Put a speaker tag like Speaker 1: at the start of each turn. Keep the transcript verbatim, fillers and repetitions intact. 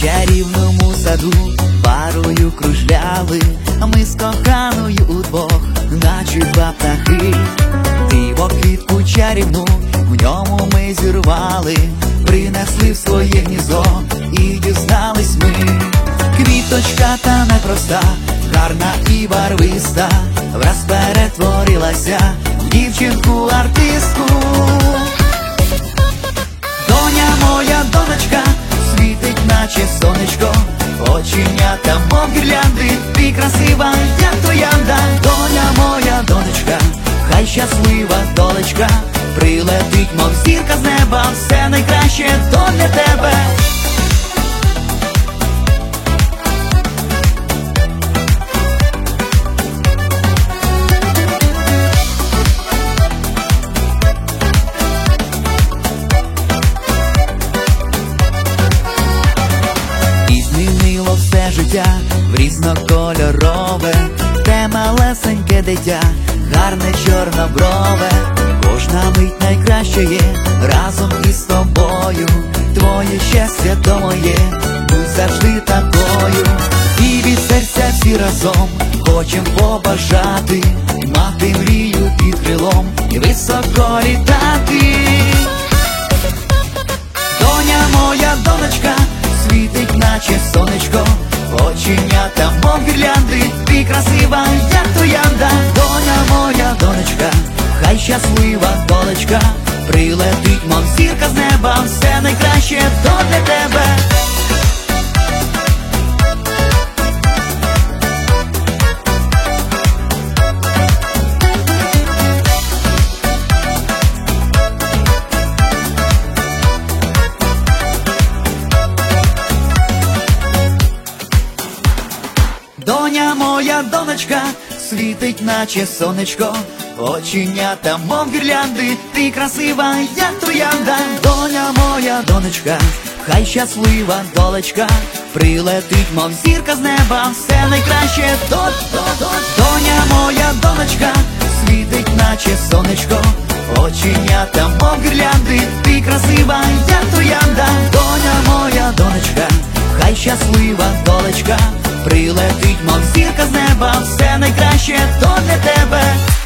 Speaker 1: чарівному саду парою кружляли, а ми з коханою удвох, наче два птахи. Диво квітку чарівну в ньому ми зірвали, принесли в своє гніздо і дізнались ми. Квіточка та непроста, гарна і барвиста, враз перетворилася в дівчинку-артистку. Доня моя, донечка, світить наче сонечко, оченята мов гірлянди, ти красива, як троянда. Доня моя, донечка, хай щаслива долечка прилетить, мов зірка з неба, все найкраще то для тебе. Все життя в різнокольорове, те малесеньке дитя, гарне чорноброве. Кожна мить найкраща є разом із тобою. Твоє щастя то моє, будь завжди такою. І від серця всі разом хочем побажати мати мрію під крилом і високо літати. Доня моя, донечка, світить наче сонечко, оченята мов гірлянди, ти красива, як троянда. Доня моя, донечка, хай щаслива долечка прилетить, мов зірка з неба, все найкраще то для тебе. Доня моя, донечка, світить наче сонечко, оченята мов гірлянди, ти красива, як троянда. Доня моя, донечка, хай щаслива долечка прилетить, мов зірка з неба, все найкраще то, то, то. Доня моя, донечка, світить наче сонечко, оченята мов гірлянди, ти красива, як троянда. Доня моя, донечка, хай щаслива долечка прилетить, мов зірка з неба, все найкраще то для тебе.